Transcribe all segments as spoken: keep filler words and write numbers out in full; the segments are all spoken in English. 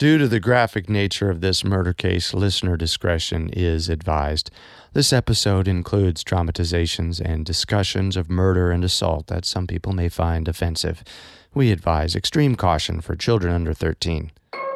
Due to the graphic nature of this murder case, listener discretion is advised. This episode includes dramatizations and discussions of murder and assault that some people may find offensive. We advise extreme caution for children under thirteen.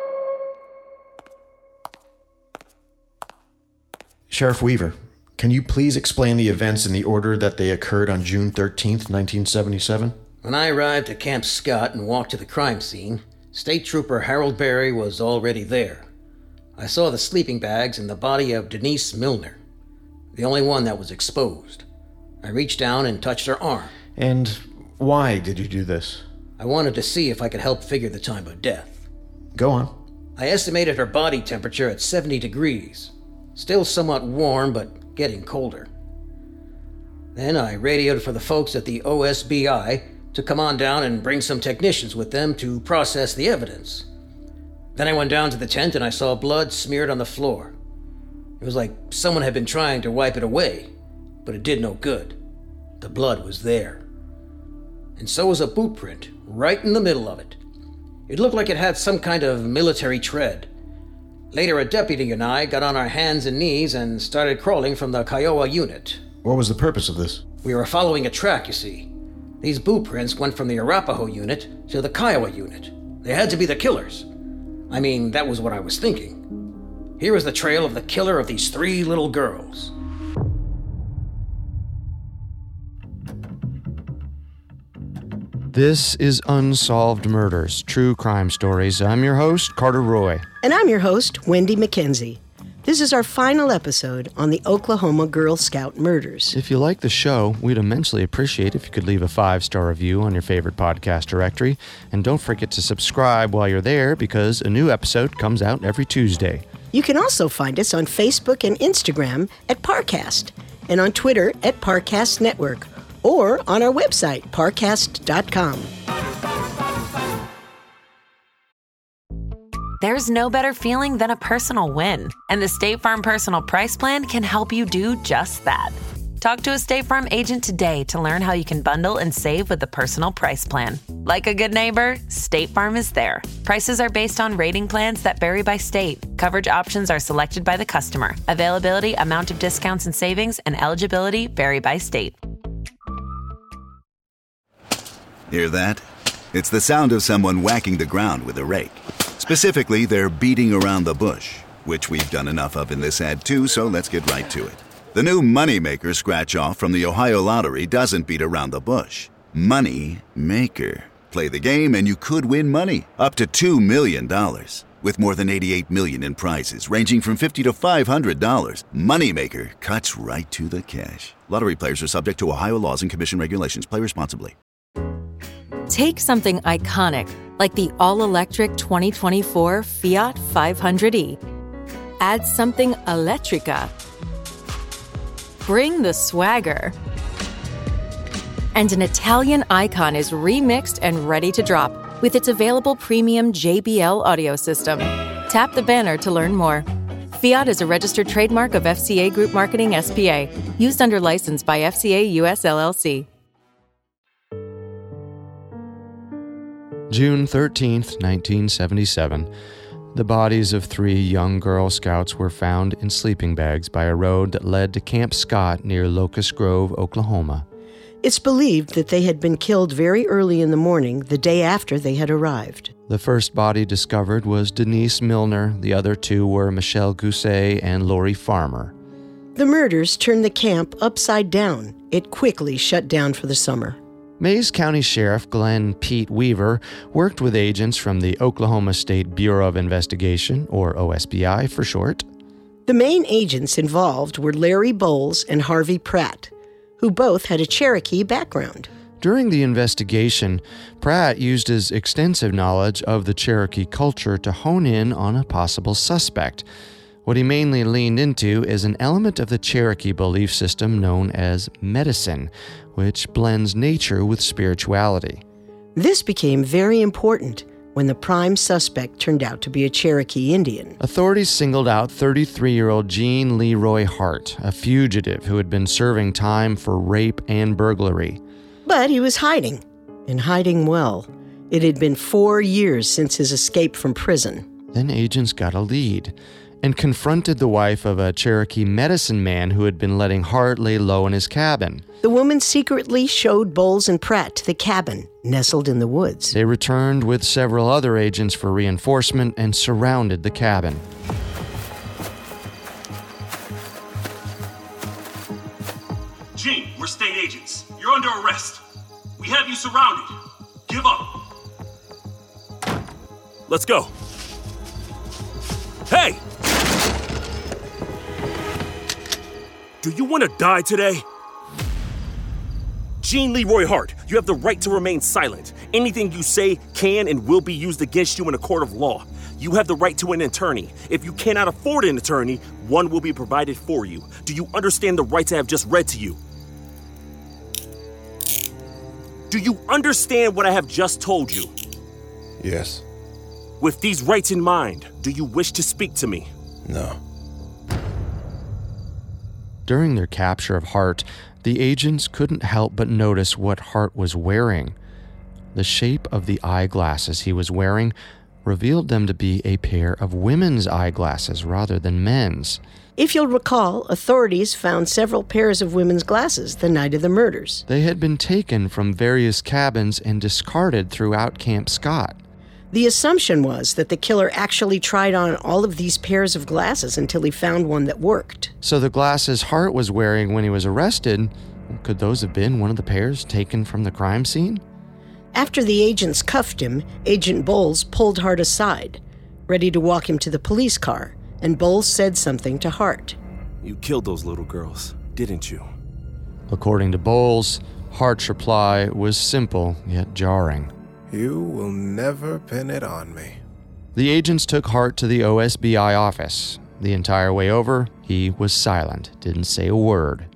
Sheriff Weaver, can you please explain the events in the order that they occurred on June thirteenth, nineteen seventy-seven? When I arrived at Camp Scott and walked to the crime scene, State Trooper Harold Berry was already there. I saw the sleeping bags and the body of Denise Milner, the only one that was exposed. I reached down and touched her arm. And why did you do this? I wanted to see if I could help figure the time of death. Go on. I estimated her body temperature at seventy degrees. Still somewhat warm, but getting colder. Then I radioed for the folks at the O S B I to come on down and bring some technicians with them to process the evidence. Then I went down to the tent and I saw blood smeared on the floor. It was like someone had been trying to wipe it away, but it did no good. The blood was there. And so was a boot print, right in the middle of it. It looked like it had some kind of military tread. Later, a deputy and I got on our hands and knees and started crawling from the Kiowa unit. What was the purpose of this? We were following a track, you see. These boot prints went from the Arapaho unit to the Kiowa unit. They had to be the killers. I mean, that was what I was thinking. Here is the trail of the killer of these three little girls. This is Unsolved Murders, True Crime Stories. I'm your host, Carter Roy. And I'm your host, Wendy McKenzie. This is our final episode on the Oklahoma Girl Scout murders. If you like the show, we'd immensely appreciate if you could leave a five-star review on your favorite podcast directory. And don't forget to subscribe while you're there, because a new episode comes out every Tuesday. You can also find us on Facebook and Instagram at Parcast, and on Twitter at Parcast Network, or on our website, parcast dot com. There's no better feeling than a personal win, and the State Farm Personal Price Plan can help you do just that. Talk to a State Farm agent today to learn how you can bundle and save with the Personal Price Plan. Like a good neighbor, State Farm is there. Prices are based on rating plans that vary by state. Coverage options are selected by the customer. Availability, amount of discounts and savings, and eligibility vary by state. Hear that? It's the sound of someone whacking the ground with a rake. Specifically, they're beating around the bush, which we've done enough of in this ad too, so let's get right to it. The new Moneymaker scratch-off from the Ohio Lottery doesn't beat around the bush. Money Maker. Play the game and you could win money, up to two million dollars. With more than eighty-eight million dollars in prizes, ranging from fifty dollars to five hundred dollars, Moneymaker cuts right to the cash. Lottery players are subject to Ohio laws and commission regulations. Play responsibly. Take something iconic, like the all-electric twenty twenty-four Fiat five hundred e. Add something electrica. Bring the swagger. And an Italian icon is remixed and ready to drop with its available premium J B L audio system. Tap the banner to learn more. Fiat is a registered trademark of F C A Group Marketing S P A, used under license by F C A U S L L C. June thirteenth, nineteen seventy-seven. The bodies of three young Girl Scouts were found in sleeping bags by a road that led to Camp Scott near Locust Grove, Oklahoma. It's believed that they had been killed very early in the morning, the day after they had arrived. The first body discovered was Denise Milner. The other two were Michelle Gousset and Lori Farmer. The murders turned the camp upside down. It quickly shut down for the summer. Mayes County Sheriff Glenn Pete Weaver worked with agents from the Oklahoma State Bureau of Investigation, or O S B I for short. The main agents involved were Larry Bowles and Harvey Pratt, who both had a Cherokee background. During the investigation, Pratt used his extensive knowledge of the Cherokee culture to hone in on a possible suspect. What he mainly leaned into is an element of the Cherokee belief system known as medicine, which blends nature with spirituality. This became very important when the prime suspect turned out to be a Cherokee Indian. Authorities singled out thirty-three-year-old Gene Leroy Hart, a fugitive who had been serving time for rape and burglary. But he was hiding, and hiding well. It had been four years since his escape from prison. Then agents got a lead and confronted the wife of a Cherokee medicine man who had been letting Hart lay low in his cabin. The woman secretly showed Bowles and Pratt to the cabin, nestled in the woods. They returned with several other agents for reinforcement and surrounded the cabin. Gene, we're state agents. You're under arrest. We have you surrounded. Give up. Let's go. Hey! Do you want to die today? Gene Leroy Hart, you have the right to remain silent. Anything you say can and will be used against you in a court of law. You have the right to an attorney. If you cannot afford an attorney, one will be provided for you. Do you understand the rights I have just read to you? Do you understand what I have just told you? Yes. With these rights in mind, do you wish to speak to me? No. During their capture of Hart, the agents couldn't help but notice what Hart was wearing. The shape of the eyeglasses he was wearing revealed them to be a pair of women's eyeglasses rather than men's. If you'll recall, authorities found several pairs of women's glasses the night of the murders. They had been taken from various cabins and discarded throughout Camp Scott. The assumption was that the killer actually tried on all of these pairs of glasses until he found one that worked. So the glasses Hart was wearing when he was arrested, could those have been one of the pairs taken from the crime scene? After the agents cuffed him, Agent Bowles pulled Hart aside, ready to walk him to the police car, and Bowles said something to Hart. You killed those little girls, didn't you? According to Bowles, Hart's reply was simple yet jarring. You will never pin it on me. The agents took Hart to the O S B I office. The entire way over, he was silent, didn't say a word.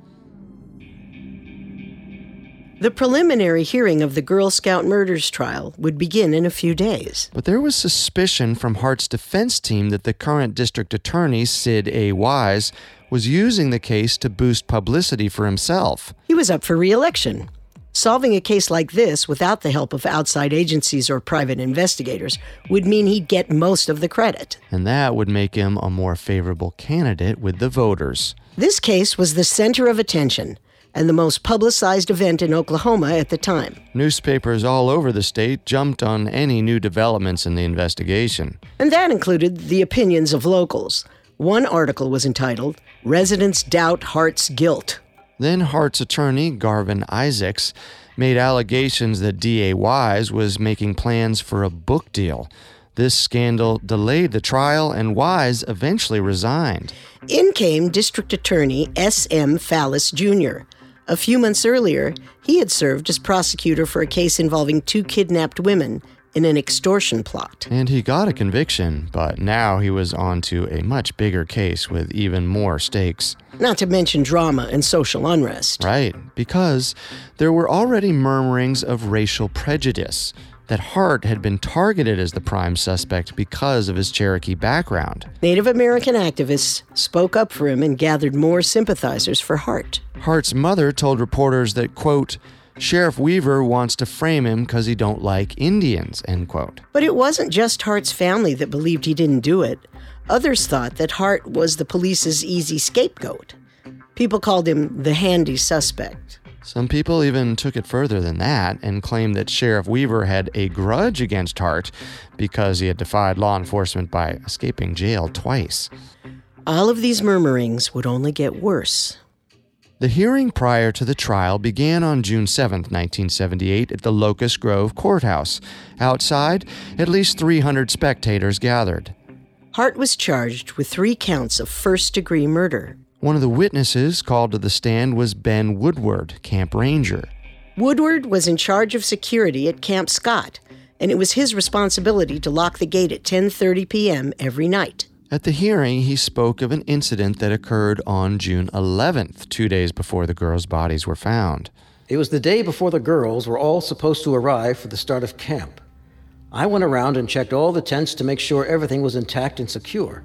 The preliminary hearing of the Girl Scout murders trial would begin in a few days. But there was suspicion from Hart's defense team that the current district attorney, Sid A. Wise, was using the case to boost publicity for himself. He was up for re-election. Solving a case like this without the help of outside agencies or private investigators would mean he'd get most of the credit. And that would make him a more favorable candidate with the voters. This case was the center of attention and the most publicized event in Oklahoma at the time. Newspapers all over the state jumped on any new developments in the investigation. And that included the opinions of locals. One article was entitled, "Residents Doubt Hart's Guilt." Then Hart's attorney, Garvin Isaacs, made allegations that D A. Wise was making plans for a book deal. This scandal delayed the trial, and Wise eventually resigned. In came District Attorney S M Fallis Junior A few months earlier, he had served as prosecutor for a case involving two kidnapped women in an extortion plot. And he got a conviction, but now he was on to a much bigger case with even more stakes. Not to mention drama and social unrest. Right, because there were already murmurings of racial prejudice, that Hart had been targeted as the prime suspect because of his Cherokee background. Native American activists spoke up for him and gathered more sympathizers for Hart. Hart's mother told reporters that, quote, Sheriff Weaver wants to frame him because he don't like Indians, end quote. But it wasn't just Hart's family that believed he didn't do it. Others thought that Hart was the police's easy scapegoat. People called him the handy suspect. Some people even took it further than that and claimed that Sheriff Weaver had a grudge against Hart because he had defied law enforcement by escaping jail twice. All of these murmurings would only get worse. The hearing prior to the trial began on June seventh, nineteen seventy-eight at the Locust Grove Courthouse. Outside, at least three hundred spectators gathered. Hart was charged with three counts of first-degree murder. One of the witnesses called to the stand was Ben Woodward, camp ranger. Woodward was in charge of security at Camp Scott, and it was his responsibility to lock the gate at ten thirty p.m. every night. At the hearing, he spoke of an incident that occurred on June eleventh, two days before the girls' bodies were found. It was the day before the girls were all supposed to arrive for the start of camp. I went around and checked all the tents to make sure everything was intact and secure.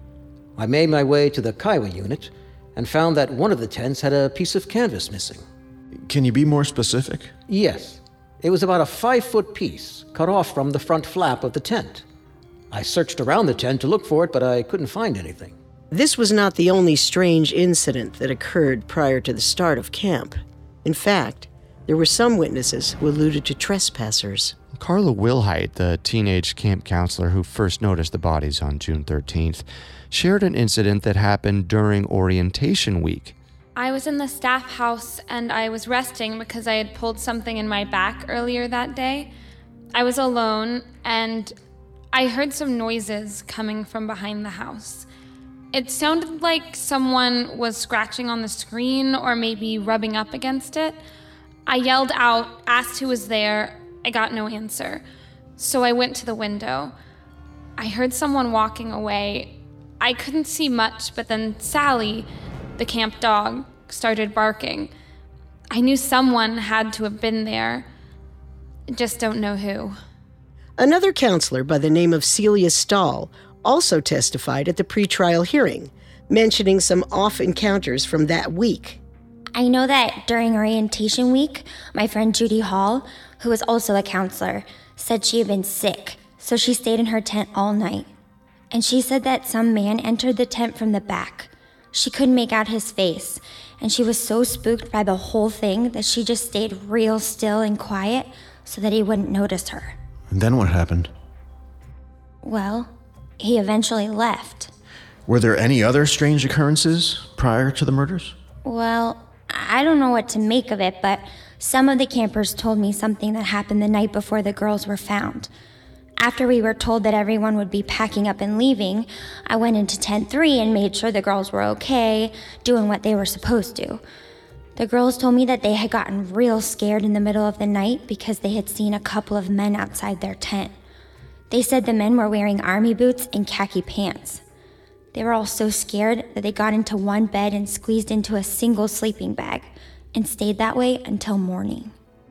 I made my way to the Kiowa unit and found that one of the tents had a piece of canvas missing. Can you be more specific? Yes. It was about a five-foot piece cut off from the front flap of the tent. I searched around the tent to look for it, but I couldn't find anything. This was not the only strange incident that occurred prior to the start of camp. In fact, there were some witnesses who alluded to trespassers. Carla Wilhite, the teenage camp counselor who first noticed the bodies on June thirteenth, shared an incident that happened during orientation week. I was in the staff house and I was resting because I had pulled something in my back earlier that day. I was alone and I heard some noises coming from behind the house. It sounded like someone was scratching on the screen or maybe rubbing up against it. I yelled out, asked who was there. I got no answer. So I went to the window. I heard someone walking away. I couldn't see much, but then Sally, the camp dog, started barking. I knew someone had to have been there. I just don't know who. Another counselor by the name of Celia Stahl also testified at the pretrial hearing, mentioning some off encounters from that week. I know that during orientation week, my friend Judy Hall, who was also a counselor, said she had been sick, so she stayed in her tent all night. And she said that some man entered the tent from the back. She couldn't make out his face, and she was so spooked by the whole thing that she just stayed real still and quiet so that he wouldn't notice her. And then what happened? Well, he eventually left. Were there any other strange occurrences prior to the murders? Well, I don't know what to make of it, but some of the campers told me something that happened the night before the girls were found. After we were told that everyone would be packing up and leaving, I went into tent three and made sure the girls were okay, doing what they were supposed to. The girls told me that they had gotten real scared in the middle of the night because they had seen a couple of men outside their tent. They said the men were wearing army boots and khaki pants. They were all so scared that they got into one bed and squeezed into a single sleeping bag and stayed that way until morning.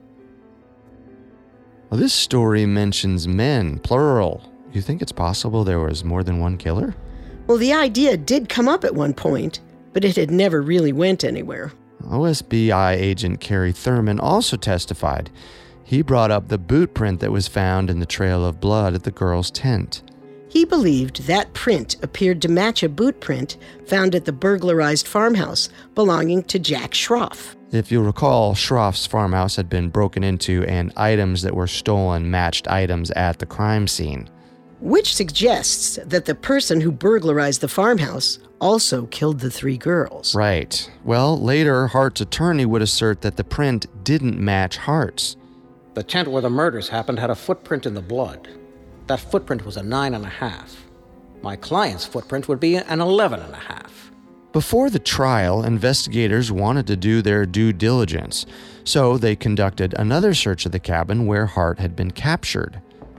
Well, this story mentions men, plural. You think it's possible there was more than one killer? Well, the idea did come up at one point, but it had never really went anywhere. O S B I agent Kerry Thurman also testified. He brought up the boot print that was found in the trail of blood at the girls' tent. He believed that print appeared to match a boot print found at the burglarized farmhouse belonging to Jack Schroff. If you'll recall, Schroff's farmhouse had been broken into and items that were stolen matched items at the crime scene. Which suggests that the person who burglarized the farmhouse also killed the three girls. Right. Well, later, Hart's attorney would assert that the print didn't match Hart's. The tent where the murders happened had a footprint in the blood. That footprint was a nine and a half. My client's footprint would be an eleven and a half. Before the trial, investigators wanted to do their due diligence, so they conducted another search of the cabin where Hart had been captured.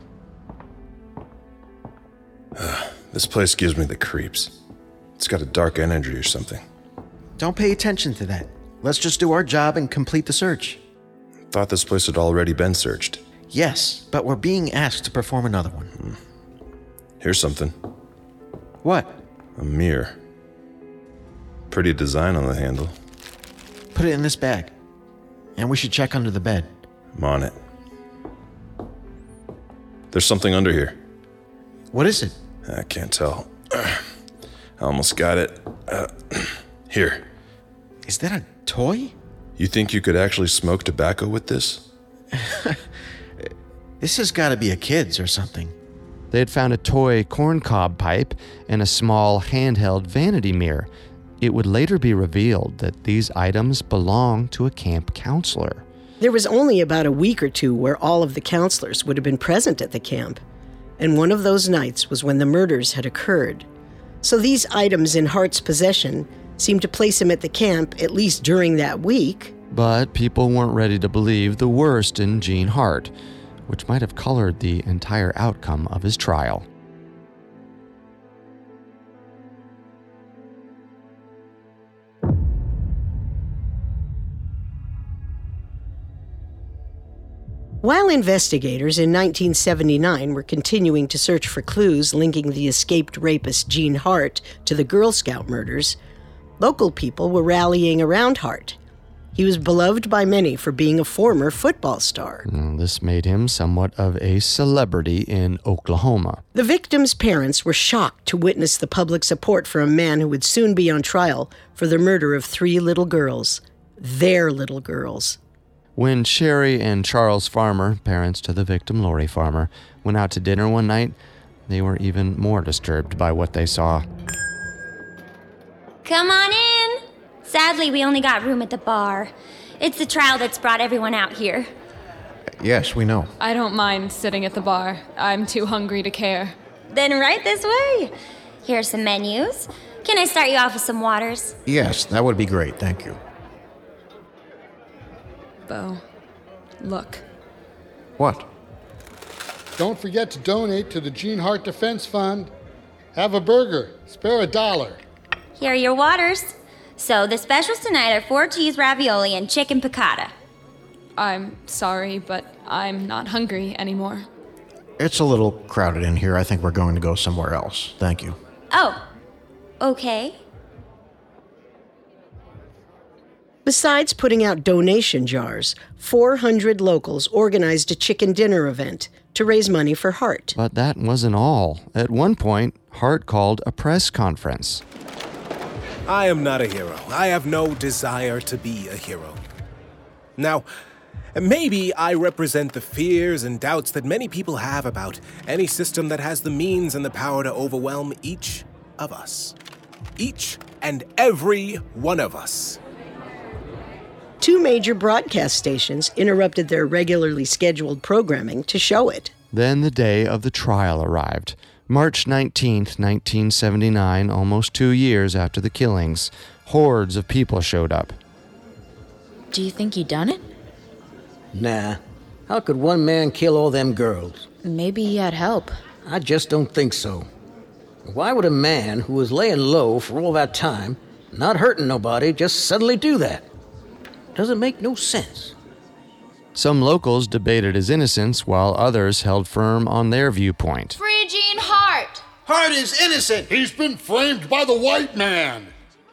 Uh, this place gives me the creeps. It's got a dark energy or something. Don't pay attention to that. Let's just do our job and complete the search. Thought this place had already been searched. Yes, but we're being asked to perform another one. Hmm. Here's something. What? A mirror. Pretty design on the handle. Put it in this bag. And we should check under the bed. I'm on it. There's something under here. What is it? I can't tell. I almost got it. Uh, here. Is that a toy? You think you could actually smoke tobacco with this? This has got to be a kid's or something. They had found a toy corncob pipe and a small handheld vanity mirror. It would later be revealed that these items belonged to a camp counselor. There was only about a week or two where all of the counselors would have been present at the camp, and one of those nights was when the murders had occurred. So these items in Hart's possession seemed to place him at the camp at least during that week. But people weren't ready to believe the worst in Gene Hart, which might have colored the entire outcome of his trial. While investigators in nineteen seventy-nine were continuing to search for clues linking the escaped rapist Gene Hart to the Girl Scout murders, local people were rallying around Hart. He was beloved by many for being a former football star. This made him somewhat of a celebrity in Oklahoma. The victims' parents were shocked to witness the public support for a man who would soon be on trial for the murder of three little girls. Their little girls. When Sherry and Charles Farmer, parents to the victim Lori Farmer, went out to dinner one night, they were even more disturbed by what they saw. Come on in. Sadly, we only got room at the bar. It's the trial that's brought everyone out here. Yes, we know. I don't mind sitting at the bar. I'm too hungry to care. Then right this way. Here are some menus. Can I start you off with some waters? Yes, that would be great, thank you. Bo, look. What? Don't forget to donate to the Gene Hart Defense Fund. Have a burger. Spare a dollar. Here are your waters. So, the specials tonight are four cheese ravioli and chicken piccata. I'm sorry, but I'm not hungry anymore. It's a little crowded in here. I think we're going to go somewhere else. Thank you. Oh, okay. Besides putting out donation jars, four hundred locals organized a chicken dinner event to raise money for Hart. But that wasn't all. At one point, Hart called a press conference. I am not a hero. I have no desire to be a hero. Now, maybe I represent the fears and doubts that many people have about any system that has the means and the power to overwhelm each of us. Each and every one of us. Two major broadcast stations interrupted their regularly scheduled programming to show it. Then the day of the trial arrived. March nineteenth, nineteen seventy-nine, almost two years after the killings. Hordes of people showed up. Do you think you done it? Nah. How could one man kill all them girls? Maybe he had help. I just don't think so. Why would a man who was laying low for all that time, not hurting nobody, just suddenly do that? Doesn't make no sense. Some locals debated his innocence, while others held firm on their viewpoint. Free Gene Hart! Hart is innocent! He's been framed by the white man!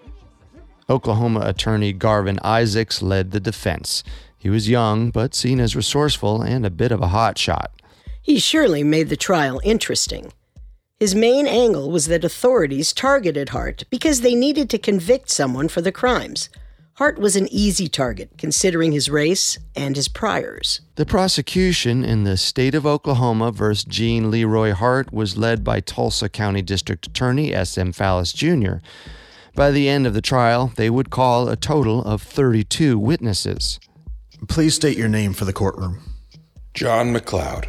Oklahoma attorney Garvin Isaacs led the defense. He was young, but seen as resourceful and a bit of a hotshot. He surely made the trial interesting. His main angle was that authorities targeted Hart because they needed to convict someone for the crimes. Hart was an easy target, considering his race and his priors. The prosecution in the state of Oklahoma versus Gene Leroy Hart was led by Tulsa County District Attorney S M Fallis Junior By the end of the trial, they would call a total of thirty-two witnesses. Please state your name for the courtroom. John McLeod.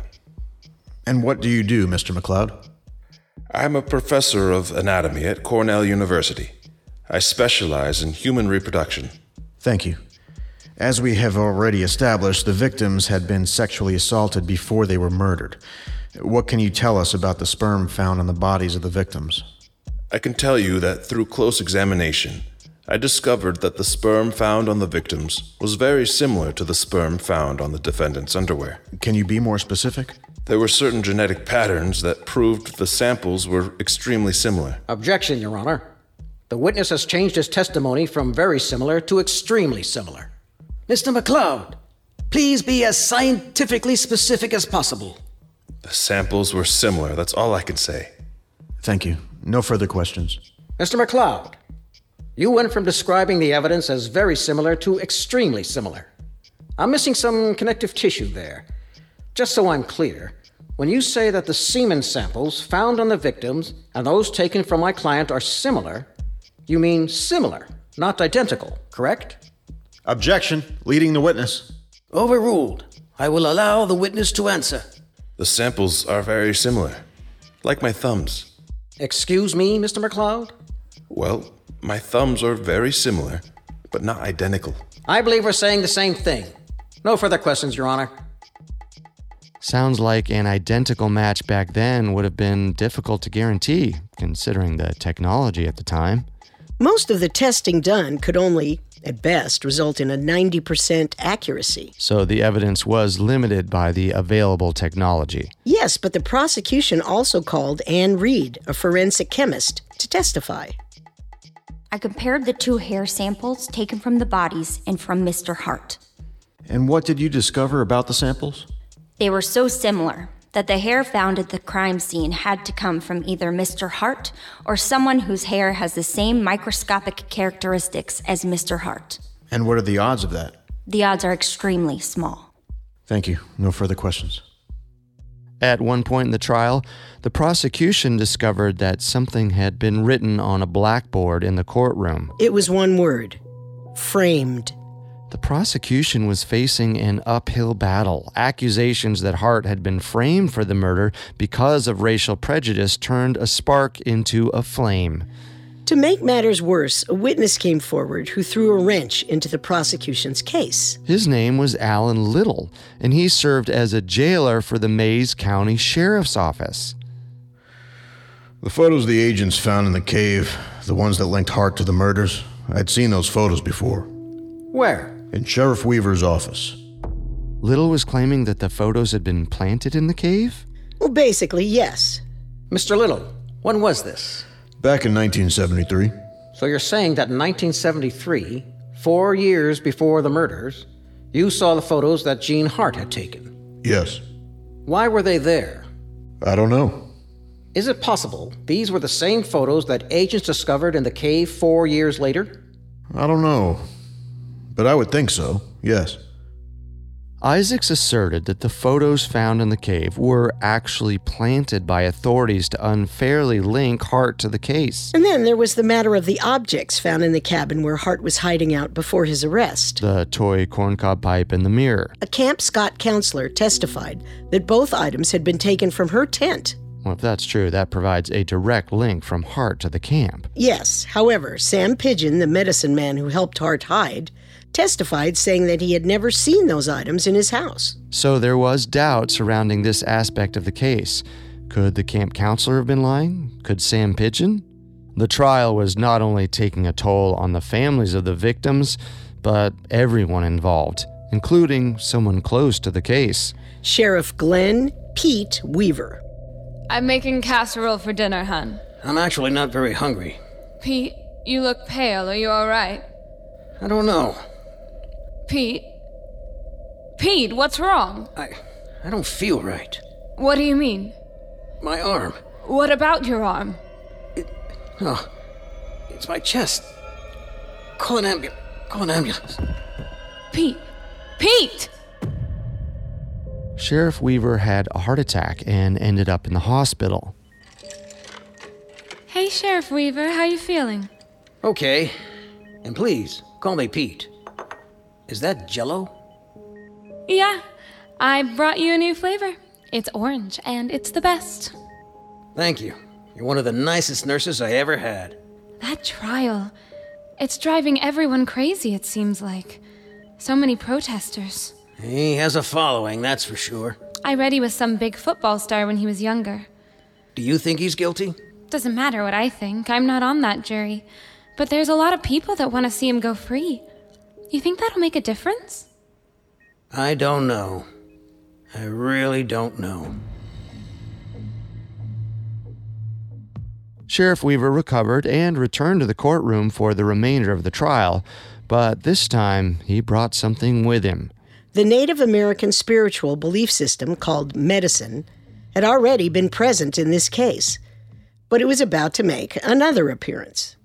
And what do you do, Mister McLeod? I'm a professor of anatomy at Cornell University. I specialize in human reproduction. Thank you. As we have already established, the victims had been sexually assaulted before they were murdered. What can you tell us about the sperm found on the bodies of the victims? I can tell you that through close examination, I discovered that the sperm found on the victims was very similar to the sperm found on the defendant's underwear. Can you be more specific? There were certain genetic patterns that proved the samples were extremely similar. Objection, Your Honor. The witness has changed his testimony from very similar to extremely similar. Mister McLeod, please be as scientifically specific as possible. The samples were similar, that's all I can say. Thank you. No further questions. Mister McLeod, you went from describing the evidence as very similar to extremely similar. I'm missing some connective tissue there. Just so I'm clear, when you say that the semen samples found on the victims and those taken from my client are similar, you mean similar, not identical, correct? Objection. Leading the witness. Overruled. I will allow the witness to answer. The samples are very similar, like my thumbs. Excuse me, Mister McLeod? Well, my thumbs are very similar, but not identical. I believe we're saying the same thing. No further questions, Your Honor. Sounds like an identical match back then would have been difficult to guarantee, considering the technology at the time. Most of the testing done could only, at best, result in a ninety percent accuracy. So the evidence was limited by the available technology. Yes, but the prosecution also called Ann Reed, a forensic chemist, to testify. I compared the two hair samples taken from the bodies and from Mister Hart. And what did you discover about the samples? They were so similar that the hair found at the crime scene had to come from either Mister Hart or someone whose hair has the same microscopic characteristics as Mister Hart. And what are the odds of that? The odds are extremely small. Thank you. No further questions. At one point in the trial, the prosecution discovered that something had been written on a blackboard in the courtroom. It was one word: framed. The prosecution was facing an uphill battle. Accusations that Hart had been framed for the murder because of racial prejudice turned a spark into a flame. To make matters worse, a witness came forward who threw a wrench into the prosecution's case. His name was Alan Little, and he served as a jailer for the Mays County Sheriff's Office. The photos the agents found in the cave, the ones that linked Hart to the murders, I'd seen those photos before. Where? In Sheriff Weaver's office. Little was claiming that the photos had been planted in the cave? Well, basically, yes. Mister Little, when was this? Back in nineteen seventy-three. So you're saying that in nineteen seventy-three, four years before the murders, you saw the photos that Gene Hart had taken? Yes. Why were they there? I don't know. Is it possible these were the same photos that agents discovered in the cave four years later? I don't know. But I would think so, yes. Isaacs asserted that the photos found in the cave were actually planted by authorities to unfairly link Hart to the case. And then there was the matter of the objects found in the cabin where Hart was hiding out before his arrest. The toy corncob pipe and the mirror. A Camp Scott counselor testified that both items had been taken from her tent. Well, if that's true, that provides a direct link from Hart to the camp. Yes, however, Sam Pigeon, the medicine man who helped Hart hide, testified saying that he had never seen those items in his house. So there was doubt surrounding this aspect of the case. Could the camp counselor have been lying? Could Sam Pigeon? The trial was not only taking a toll on the families of the victims, but everyone involved, including someone close to the case. Sheriff Glenn Pete Weaver. I'm making casserole for dinner, hon. I'm actually not very hungry. Pete, you look pale. Are you all right? I don't know. Pete? Pete, what's wrong? I I don't feel right. What do you mean? My arm. What about your arm? It, oh, it's my chest. Call an ambulance. Call an ambulance. Pete! Pete! Sheriff Weaver had a heart attack and ended up in the hospital. Hey, Sheriff Weaver, how you feeling? Okay. And please, call me Pete. Is that Jell-O? Yeah, I brought you a new flavor. It's orange, and it's the best. Thank you. You're one of the nicest nurses I ever had. That trial, it's driving everyone crazy, it seems like. So many protesters. He has a following, that's for sure. I read he was some big football star when he was younger. Do you think he's guilty? Doesn't matter what I think. I'm not on that jury. But there's a lot of people that want to see him go free. You think that'll make a difference? I don't know. I really don't know. Sheriff Weaver recovered and returned to the courtroom for the remainder of the trial, but this time he brought something with him. The Native American spiritual belief system called medicine had already been present in this case, but it was about to make another appearance.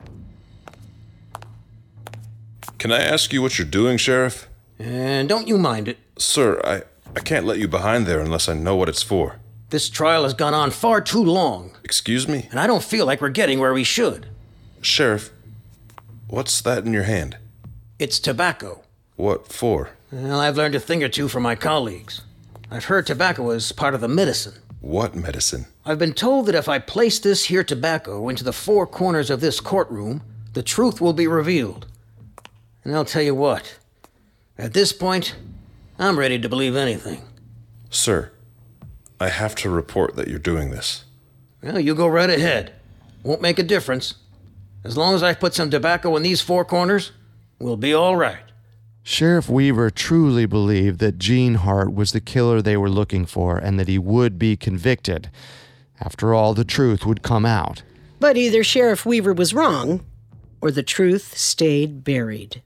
Can I ask you what you're doing, Sheriff? And don't you mind it. Sir, I, I can't let you behind there unless I know what it's for. This trial has gone on far too long. Excuse me? And I don't feel like we're getting where we should. Sheriff, what's that in your hand? It's tobacco. What for? Well, I've learned a thing or two from my colleagues. I've heard tobacco is part of the medicine. What medicine? I've been told that if I place this here tobacco into the four corners of this courtroom, the truth will be revealed. And I'll tell you what, at this point, I'm ready to believe anything. Sir, I have to report that you're doing this. Well, you go right ahead. Won't make a difference. As long as I put some tobacco in these four corners, we'll be all right. Sheriff Weaver truly believed that Gene Hart was the killer they were looking for and that he would be convicted. After all, the truth would come out. But either Sheriff Weaver was wrong, or the truth stayed buried.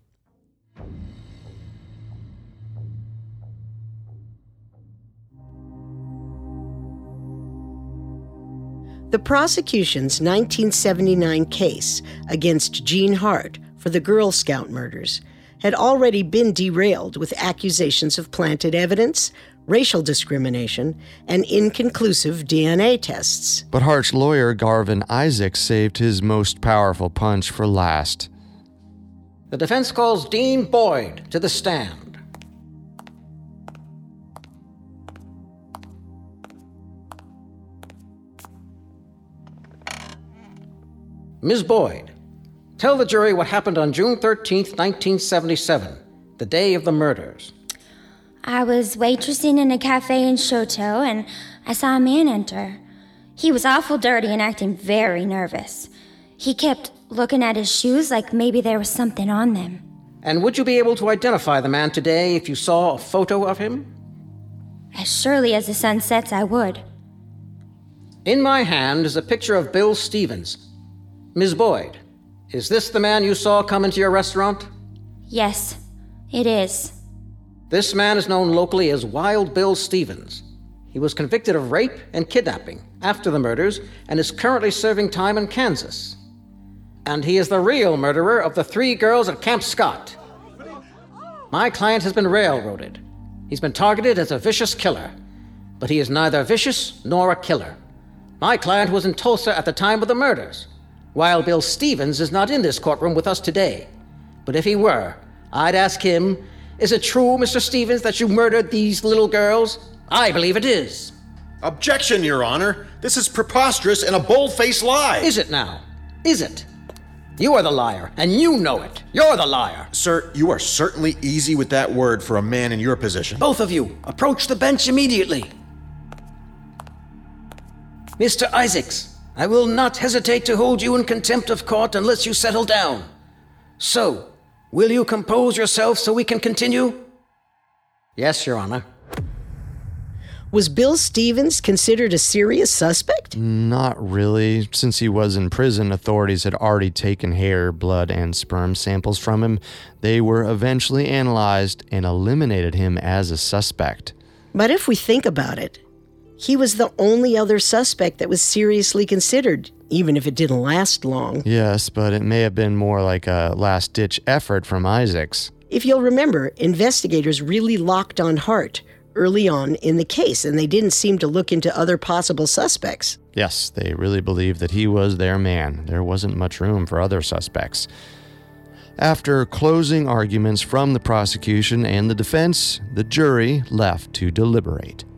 The prosecution's nineteen seventy-nine case against Jean Hart for the Girl Scout murders had already been derailed with accusations of planted evidence, racial discrimination, and inconclusive D N A tests. But Hart's lawyer, Garvin Isaacs, saved his most powerful punch for last. The defense calls Dean Boyd to the stand. Miz Boyd, tell the jury what happened on June thirteenth, nineteen seventy-seven, the day of the murders. I was waitressing in a cafe in Choteau, and I saw a man enter. He was awful dirty and acting very nervous. He kept looking at his shoes like maybe there was something on them. And would you be able to identify the man today if you saw a photo of him? As surely as the sun sets, I would. In my hand is a picture of Bill Stevens. Miz Boyd, is this the man you saw come into your restaurant? Yes, it is. This man is known locally as Wild Bill Stevens. He was convicted of rape and kidnapping after the murders and is currently serving time in Kansas. And he is the real murderer of the three girls at Camp Scott. My client has been railroaded. He's been targeted as a vicious killer, but he is neither vicious nor a killer. My client was in Tulsa at the time of the murders. Wild Bill Stevens is not in this courtroom with us today. But if he were, I'd ask him, is it true, Mister Stevens, that you murdered these little girls? I believe it is. Objection, Your Honor. This is preposterous and a bold-faced lie. Is it now? Is it? You are the liar, and you know it. You're the liar. Sir, you are certainly easy with that word for a man in your position. Both of you, approach the bench immediately. Mister Isaacs, I will not hesitate to hold you in contempt of court unless you settle down. So, will you compose yourself so we can continue? Yes, Your Honor. Was Bill Stevens considered a serious suspect? Not really. Since he was in prison, authorities had already taken hair, blood, and sperm samples from him. They were eventually analyzed and eliminated him as a suspect. But if we think about it, he was the only other suspect that was seriously considered, even if it didn't last long. Yes, but it may have been more like a last-ditch effort from Isaacs. If you'll remember, investigators really locked on Hart early on in the case, and they didn't seem to look into other possible suspects. Yes, they really believed that he was their man. There wasn't much room for other suspects. After closing arguments from the prosecution and the defense, the jury left to deliberate.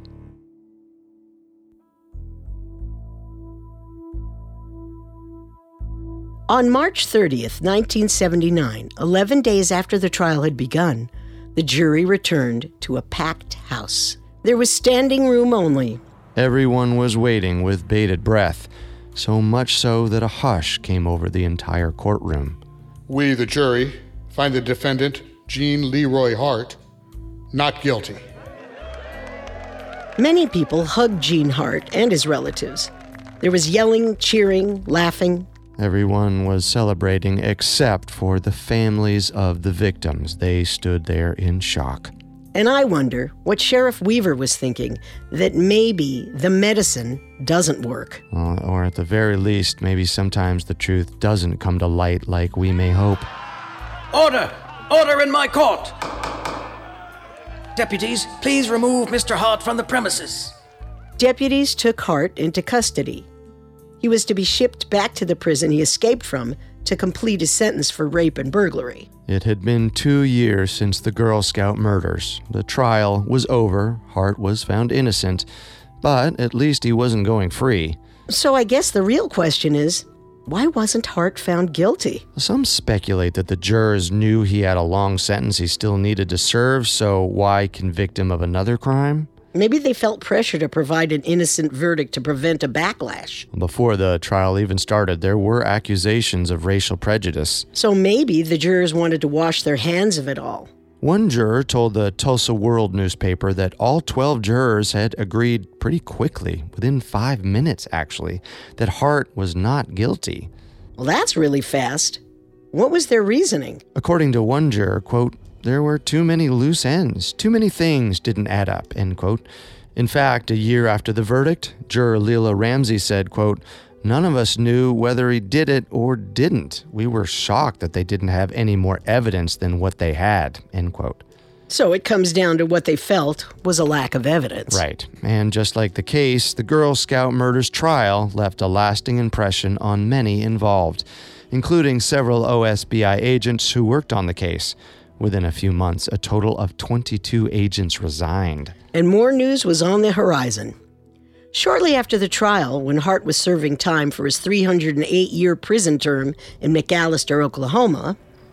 On March thirtieth, nineteen seventy-nine, eleven days after the trial had begun, the jury returned to a packed house. There was standing room only. Everyone was waiting with bated breath, so much so that a hush came over the entire courtroom. We, the jury, find the defendant, Jean Leroy Hart, not guilty. Many people hugged Jean Hart and his relatives. There was yelling, cheering, laughing. Everyone was celebrating except for the families of the victims. They stood there in shock. And I wonder what Sheriff Weaver was thinking, that maybe the medicine doesn't work. Uh, or at the very least, maybe sometimes the truth doesn't come to light like we may hope. Order! Order in my court! Deputies, please remove Mister Hart from the premises. Deputies took Hart into custody. He was to be shipped back to the prison he escaped from to complete his sentence for rape and burglary. It had been two years since the Girl Scout murders. The trial was over. Hart was found innocent, but at least he wasn't going free. So I guess the real question is, why wasn't Hart found guilty? Some speculate that the jurors knew he had a long sentence he still needed to serve, so why convict him of another crime? Maybe they felt pressure to provide an innocent verdict to prevent a backlash. Before the trial even started, there were accusations of racial prejudice. So maybe the jurors wanted to wash their hands of it all. One juror told the Tulsa World newspaper that all twelve jurors had agreed pretty quickly, within five minutes actually, that Hart was not guilty. Well, that's really fast. What was their reasoning? According to one juror, quote, there were too many loose ends. Too many things didn't add up, end quote. In fact, a year after the verdict, juror Leela Ramsey said, quote, none of us knew whether he did it or didn't. We were shocked that they didn't have any more evidence than what they had, end quote. So it comes down to what they felt was a lack of evidence. Right. And just like the case, the Girl Scout murders trial left a lasting impression on many involved, including several O S B I agents who worked on the case. Within a few months, a total of twenty-two agents resigned. And more news was on the horizon. Shortly after the trial, when Hart was serving time for his three hundred eight year prison term in McAllister, Oklahoma,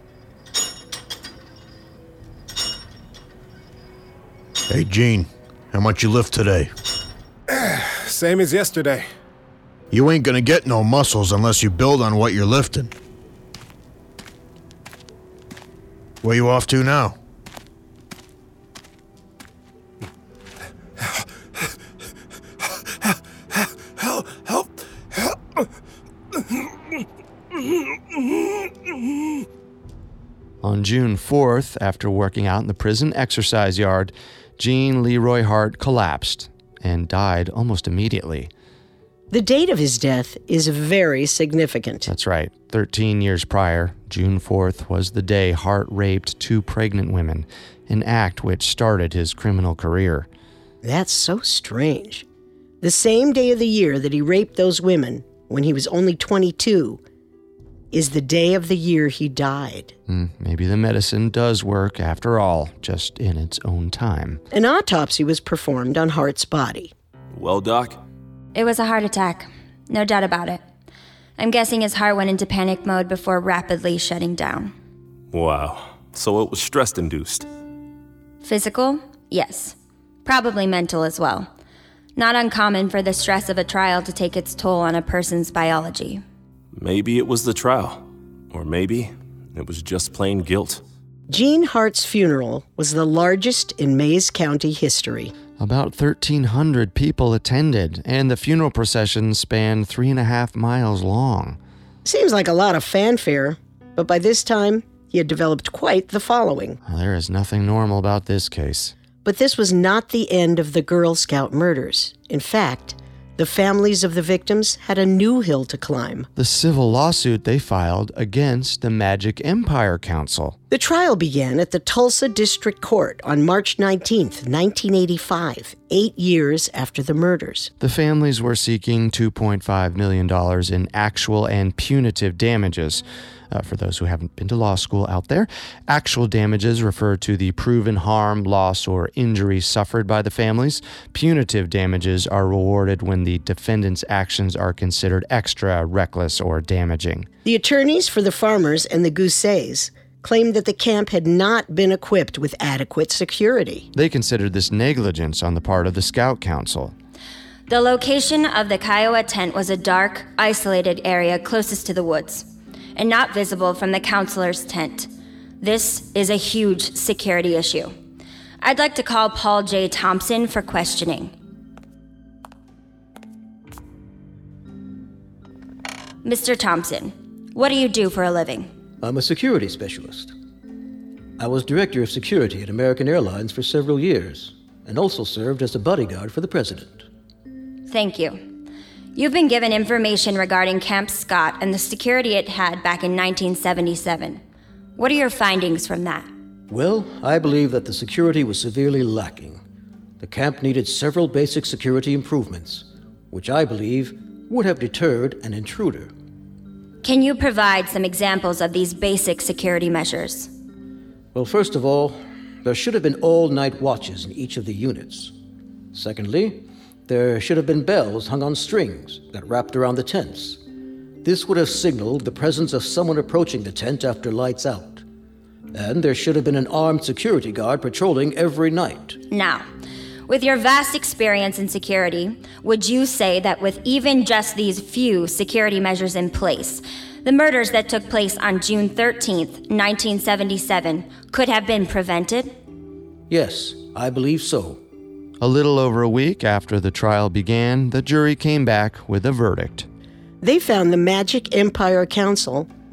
Hey, Gene, how much you lift today? Same as yesterday. You ain't gonna get no muscles unless you build on what you're lifting. Where you off to now? Help! Help! Help! On June fourth, after working out in the prison exercise yard, Gene Leroy Hart collapsed and died almost immediately. the date of his death is very significant. That's right. Thirteen years prior, June fourth was the day Hart raped two pregnant women, an act which started his criminal career. That's so strange. The same day of the year that he raped those women, when he was only twenty-two, is the day of the year he died. Mm, maybe the medicine does work after all, just in its own time. An autopsy was performed on Hart's body. Well, Doc? It was a heart attack. No doubt about it. I'm guessing his heart went into panic mode before rapidly shutting down. Wow. So it was stress-induced. Physical? Yes. Probably mental as well. Not uncommon for the stress of a trial to take its toll on a person's biology. Maybe it was the trial. Or maybe it was just plain guilt. Gene Hart's funeral was the largest in Mayes County history. About thirteen hundred people attended, and the funeral procession spanned three and a half miles long. Seems like a lot of fanfare, but by this time, he had developed quite the following. Well, there is nothing normal about this case. But this was not the end of the Girl Scout murders. In fact, the families of the victims had a new hill to climb. The civil lawsuit they filed against the Magic Empire Council. The trial began at the Tulsa District Court on March nineteenth, nineteen eighty-five, eight years after the murders. The families were seeking two point five million dollars in actual and punitive damages. Uh, for those who haven't been to law school out there, actual damages refer to the proven harm, loss, or injury suffered by the families. Punitive damages are rewarded when the defendant's actions are considered extra, reckless, or damaging. The attorneys for the farmers and the Goussets claimed that the camp had not been equipped with adequate security. They considered this negligence on the part of the Scout Council. The location of the Kiowa tent was a dark, isolated area closest to the woods, and not visible from the counselor's tent. This is a huge security issue. I'd like to call Paul J. Thompson for questioning. Mister Thompson, what do you do for a living? I'm a security specialist. I was director of security at American Airlines for several years, and also served as a bodyguard for the president. Thank you. You've been given information regarding Camp Scott and the security it had back in nineteen seventy-seven. What are your findings from that? Well, I believe that the security was severely lacking. The camp needed several basic security improvements, which I believe would have deterred an intruder. Can you provide some examples of these basic security measures? Well, first of all, there should have been all-night watches in each of the units. Secondly, there should have been bells hung on strings that wrapped around the tents. This would have signaled the presence of someone approaching the tent after lights out. And there should have been an armed security guard patrolling every night. Now, with your vast experience in security, would you say that with even just these few security measures in place, the murders that took place on June thirteenth, nineteen seventy-seven, could have been prevented? Yes, I believe so. A little over a week after the trial began, the jury came back with a verdict. They found the Magic Empire Council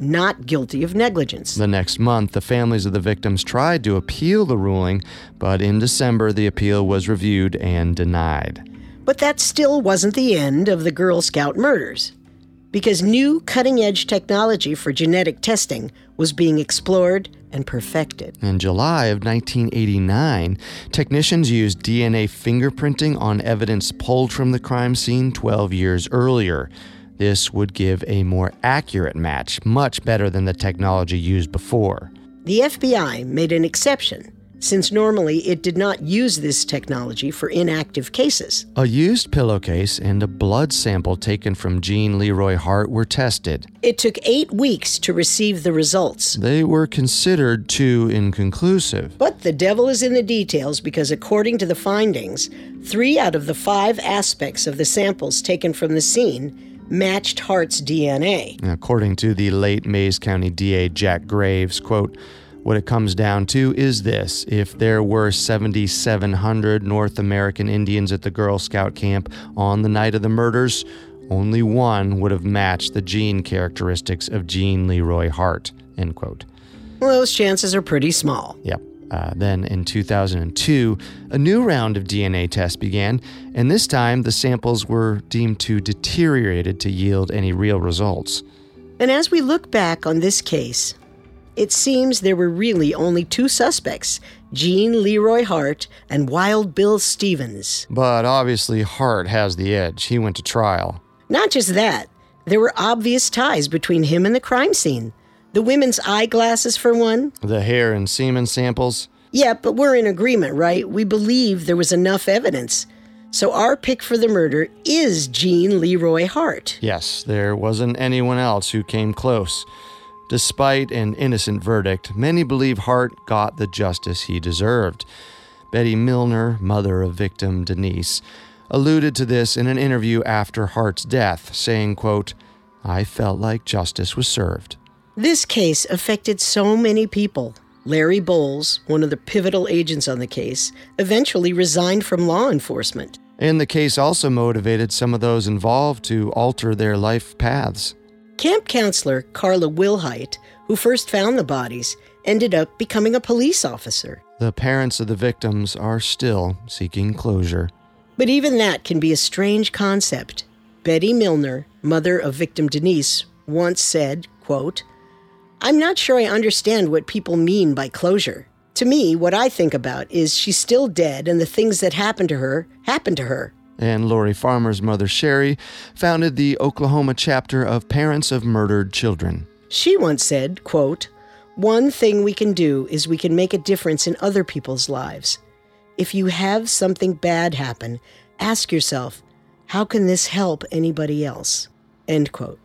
not guilty of negligence. The next month, the families of the victims tried to appeal the ruling, but in December, the appeal was reviewed and denied. But that still wasn't the end of the Girl Scout murders, because new cutting-edge technology for genetic testing was being explored and perfected. In July of nineteen eighty-nine, technicians used D N A fingerprinting on evidence pulled from the crime scene twelve years earlier. This would give a more accurate match, much better than the technology used before. The F B I made an exception, since normally it did not use this technology for inactive cases. A used pillowcase and a blood sample taken from Jean Leroy Hart were tested. It took eight weeks to receive the results. They were considered too inconclusive. But the devil is in the details, because according to the findings, three out of the five aspects of the samples taken from the scene matched Hart's D N A. According to the late Mays County D A Jack Graves, quote, "What it comes down to is this. If there were seventy-seven hundred North American Indians at the Girl Scout camp on the night of the murders, only one would have matched the gene characteristics of Jean Leroy Hart," end quote. Well, those chances are pretty small. Yep. Uh, then in two thousand two, a new round of D N A tests began, and this time the samples were deemed too deteriorated to yield any real results. And as we look back on this case, it seems there were really only two suspects, Jean Leroy Hart and Wild Bill Stevens. But obviously Hart has the edge. He went to trial. Not just that, there were obvious ties between him and the crime scene. The women's eyeglasses, for one. The hair and semen samples. Yeah, but we're in agreement, right? We believe there was enough evidence. So our pick for the murder is Jean Leroy Hart. Yes, there wasn't anyone else who came close. Despite an innocent verdict, many believe Hart got the justice he deserved. Betty Milner, mother of victim Denise, alluded to this in an interview after Hart's death, saying, quote, "I felt like justice was served." This case affected so many people. Larry Bowles, one of the pivotal agents on the case, eventually resigned from law enforcement. And the case also motivated some of those involved to alter their life paths. Camp counselor Carla Wilhite, who first found the bodies, ended up becoming a police officer. The parents of the victims are still seeking closure. But even that can be a strange concept. Betty Milner, mother of victim Denise, once said, quote, "I'm not sure I understand what people mean by closure. To me, what I think about is she's still dead and the things that happened to her, happened to her." And Lori Farmer's mother, Sherry, founded the Oklahoma chapter of Parents of Murdered Children. She once said, quote, "One thing we can do is we can make a difference in other people's lives. If you have something bad happen, ask yourself, how can this help anybody else?" End quote.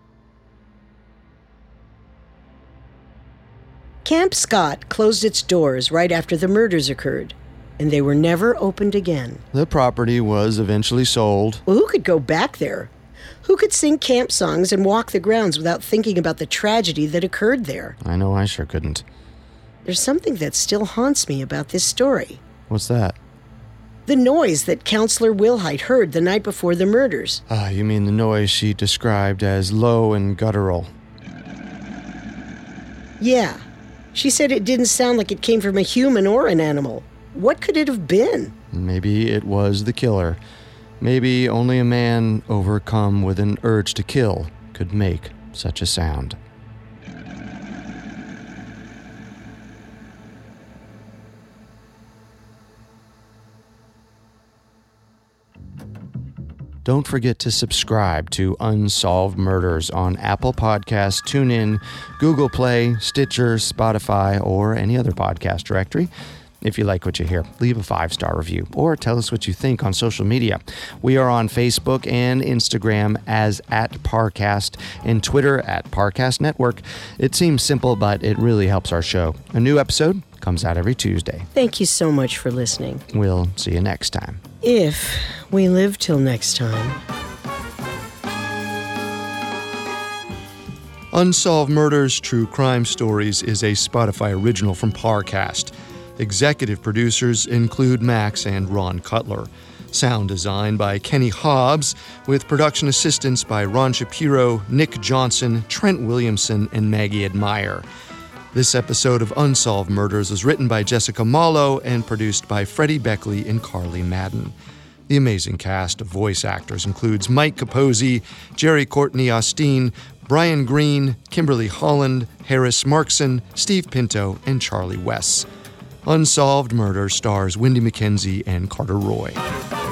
Camp Scott closed its doors right after the murders occurred, and they were never opened again. The property was eventually sold. Well, who could go back there? Who could sing camp songs and walk the grounds without thinking about the tragedy that occurred there? I know I sure couldn't. There's something that still haunts me about this story. What's that? The noise that Counselor Wilhite heard the night before the murders. Ah, you mean the noise she described as low and guttural. Yeah. She said it didn't sound like it came from a human or an animal. What could it have been? Maybe it was the killer. Maybe only a man overcome with an urge to kill could make such a sound. Don't forget to subscribe to Unsolved Murders on Apple Podcasts, TuneIn, Google Play, Stitcher, Spotify, or any other podcast directory. If you like what you hear, leave a five-star review or tell us what you think on social media. We are on Facebook and Instagram as at Parcast and Twitter at Parcast Network. It seems simple, but it really helps our show. A new episode comes out every Tuesday. Thank you so much for listening. We'll see you next time. If we live till next time. Unsolved Murders True Crime Stories is a Spotify original from Parcast. Executive producers include Max and Ron Cutler. Sound design by Kenny Hobbs, with production assistance by Ron Shapiro, Nick Johnson, Trent Williamson, and Maggie Admire. This episode of Unsolved Murders was written by Jessica Malo and produced by Freddie Beckley and Carly Madden. The amazing cast of voice actors includes Mike Capozzi, Jerry Courtney Osteen, Brian Green, Kimberly Holland, Harris Markson, Steve Pinto, and Charlie Wess. Unsolved Murder stars Wendy McKenzie and Carter Roy.